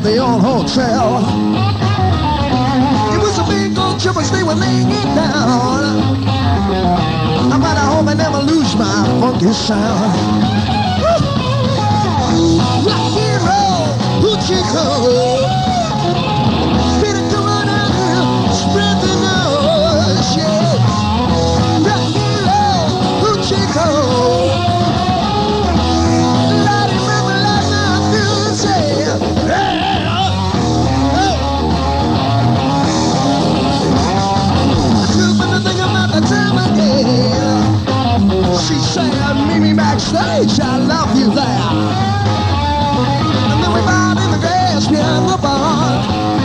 the old hotel. It was a big old trip as they were laying it down. But I hope I never lose my funky sound. Rock and roll, hoochie coo. Better come on out here, spread the nose, yeah. Rock and roll, hoochie coo. Lottie mama, like my music. I feel anything about the time of day. She said, meet me backstage, I love you there. And then we bowed in the grass behind the bar.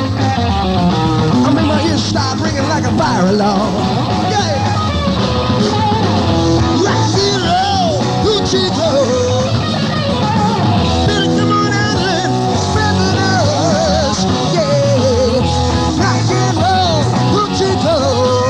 I mean, my ears start ringing like a fire alarm. Yeah. Rock and roll, hoochie coo. Better come on out and spread the news. Yeah. Rock and roll, hoochie coo.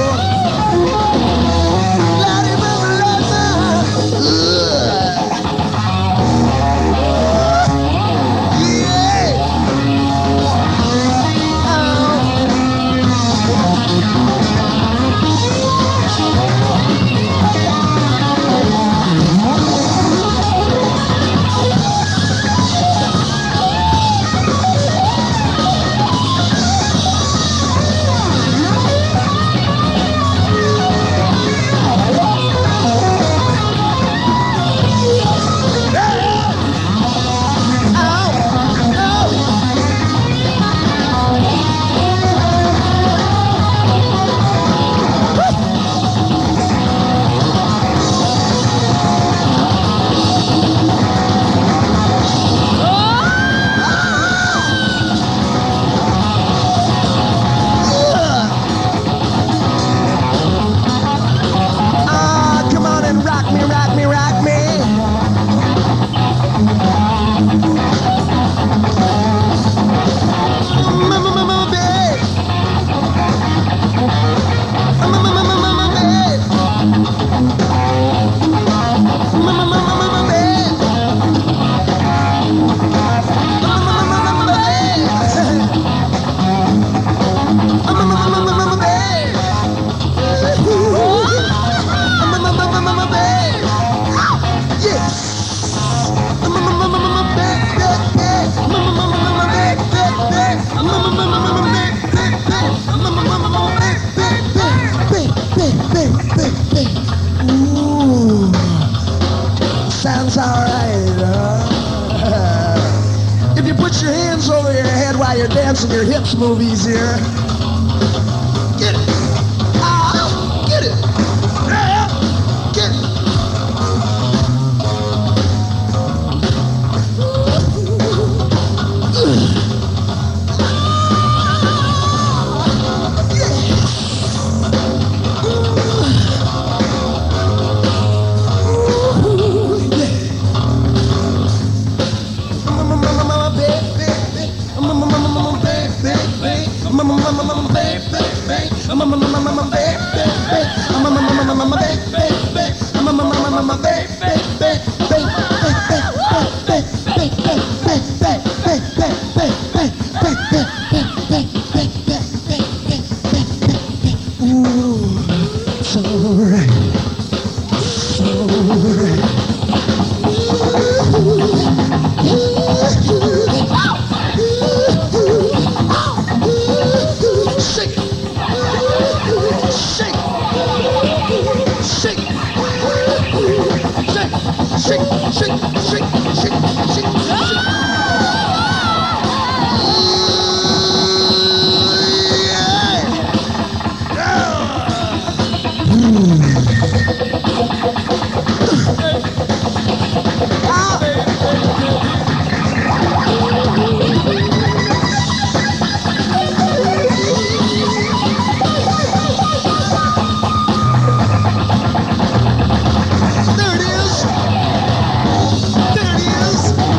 Ooh, sounds alright, If you put your hands over your head while you're dancing your hips move easier. Get it. Ah, get it. Yeah, get it. There it is.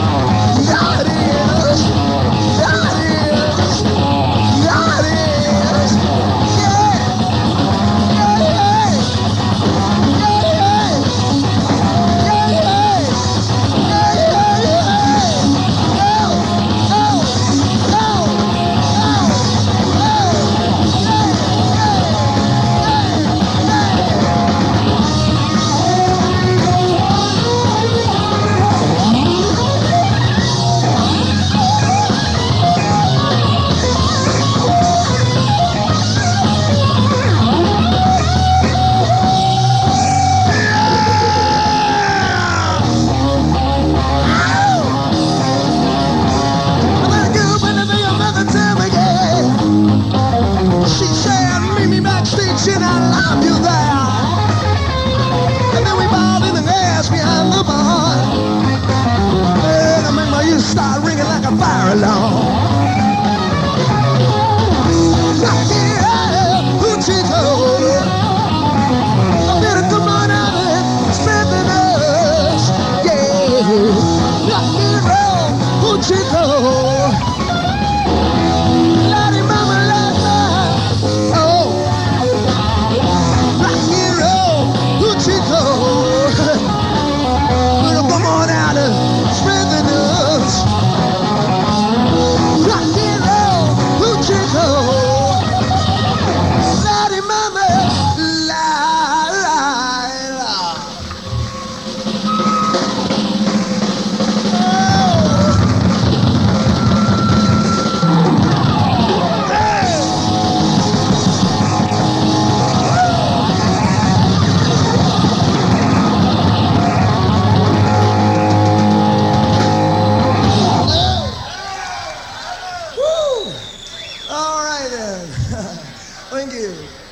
Thank you.